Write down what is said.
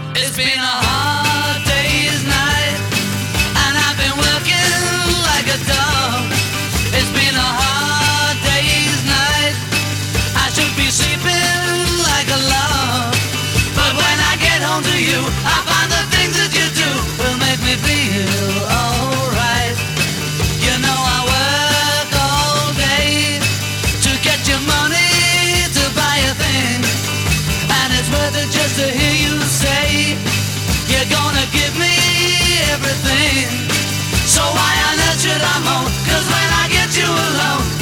It's been a hard day's night, and I've been working like a dog. It's been a hard day's night, I should be sleeping like a log. But when I get home to you, I find the things that you do will make me feel alright. You know I work all day to get your money to buy a thing, and it's worth it just to hear you say you're gonna give me everything. So why on earth should I moan? 'Cause when I get you alone,